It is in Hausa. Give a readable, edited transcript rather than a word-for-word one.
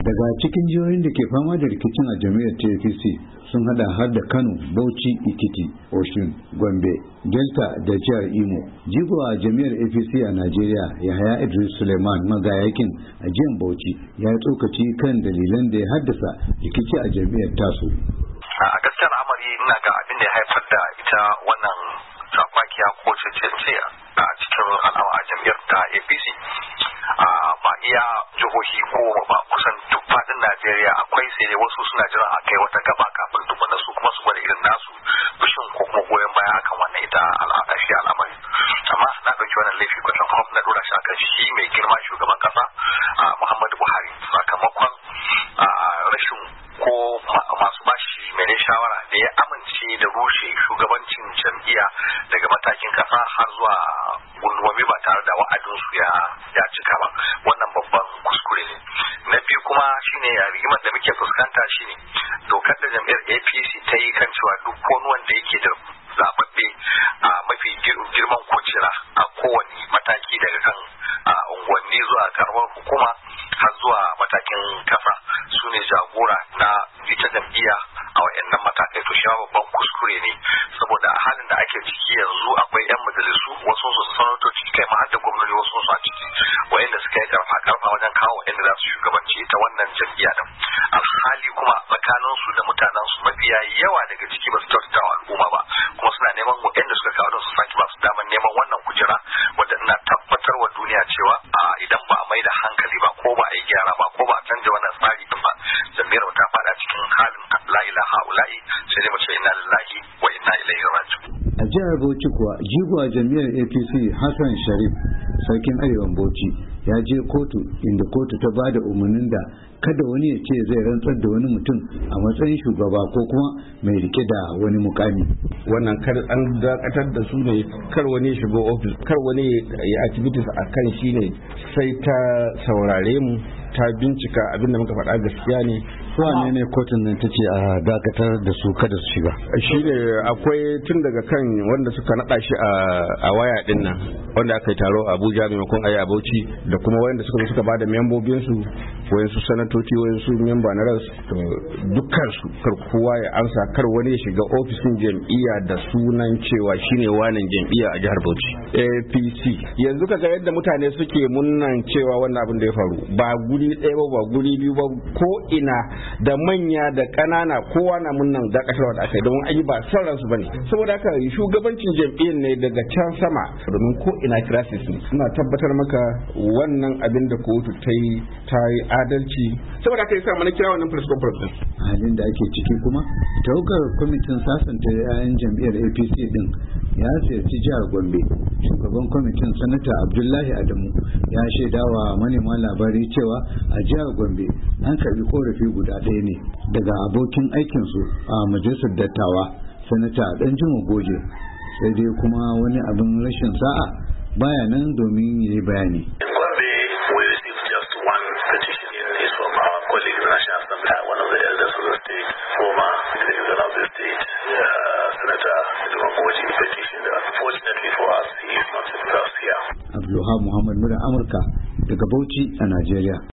Daga cikin jihohin da ke fama da rikicin a jam'iyyar APC sun hada har da Kano, Bauchi, Ikiti, Osun, Gombe, Delta da jihar Imo. Jigo a jam'iyyar APC a Najeriya, Yahaya Idris Suleiman Magayakin a jihar Bauchi ya tsokaci kan dalilan da ya haddasa rikici a jam'iyyar tasu. A gaskiyar al'amari ina ga abin da ya haifar da ita wannan tsabakiya ko cece a cikin al'amari a jam'iyyar ta APC. Ba iya jihohi goma ba, kusan duk faɗin Najeriya akwai, sai dai wasu suna jira a kai wata gaba kafin tukuna su kuma su gwada irin nasu bishin ko kuma goyon baya akan wannan ita al'amari. Amma na ɗauki wannan laifi kwatan kuma na ɗora shi akan shi mai girma shugaban ƙasa Muhammadu Buhari, sakamakon rashin ko masu bashi mai shawara da ya amince da rushe shugabancin jam'iyya daga matakin ƙasa har zuwa gundumomi ba tare da wa'adinsu ya cika ba. Wannan babban kuskure ne. Na biyu kuma shine rigimar da muke fuskanta shine dokar da jam'iyyar APC ta yi kan cewa duk wani wanda yake da zababbe a mafi girman kujera a kowane mataki daga kan unguwanni zuwa karamar hukuma har zuwa matakin kasa su ne jagora na ita jam'iyya a wayannan matakai. To shi babban kuskure ne, saboda halin da ake ciki yanzu akwai 'yan majalisu, wasu su sanatoci kai ma har da gwamnati wasu su a ciki wayanda suka yi karfa wajen kawo wayanda za su shugabanci ta wannan jam'iyya din. Alhali kuma tsakanin su da mutanen su mafiya yawa daga ciki ba su kyautata wa al'umma ba, kuma suna neman wayanda suka kawo don su saki ba su daman neman wannan kujera, wanda ina tabbatar wa duniya cewa idan ba a mai da hankali ba ko ba a yi gyara ba ko ba a canja wannan tsari din ba, jam'iyyar ta fada cikin halin la ilaha ula'i, sai dai mu ce inna lillahi wa inna ilaihi raji'un. A jihar Bauchi kuwa jigo a jam'iyyar APC Hassan Sharif, sarkin arewan Bauchi, ya je kotu inda kotu ta ba da umarnin da kada wani ya ce zai rantsar da wani mutum a matsayin shugaba ko kuma mai rike da wani mukami. Wannan kar an dakatar da su ne, kar wani shigo ofis, kar wani ya activities a kan shi ne, sai ta saurare mu, ta bincika abinda muka faɗa gaskiya ne. Wane ne kotun nan ta ce a dakatar da su kada su shiga? Shi ne akwai tun daga kan wanda suka naɗa shi a waya ɗin nan, wanda aka yi taro a Abuja maimakon a yi a Bauchi, da kuma wanda suka ba da membobinsu, wayansu sanatoci, wayansu memba na ras, dukkansu kar kowa ya amsa, kar wani ya shiga ofisin jam'iyya da sunan cewa shine wanan jam'iyya a jihar Bauchi. APC yanzu kaga yadda mutane suke munnan cewa wannan abin da ya faru ba guri ɗaya ba guri biyu ba, ko ina da manya da ƙanana kowa na munnan dakatarwa da aka yi, domin ayi ba son ransu bane. Saboda haka shugabancin jam'iyyar ne daga can sama, domin ko ina crisis ne. Ina tabbatar maka wannan abin da kotu ta yi adalci, saboda haka yasa mana kira wannan press conference din. Halin da ake ciki kuma tawagar kwamitin sasanta yayan jam'iyyar APC din ya ziyarci jihar Gombe. Shugaban kwamitin sanata Abdullahi Adamu ya shaidawa manema labarai cewa a jihar Gombe an karbi korafi guda ɗaya ne daga abokin aikinsu a majalisar dattawa, sanata Danjuma Goje, sai dai kuma wani abin rashin sa'a baya nan domin ya yi bayani. Abdulwahab Muhammad Mura Amurka daga Bauchi a Najeriya.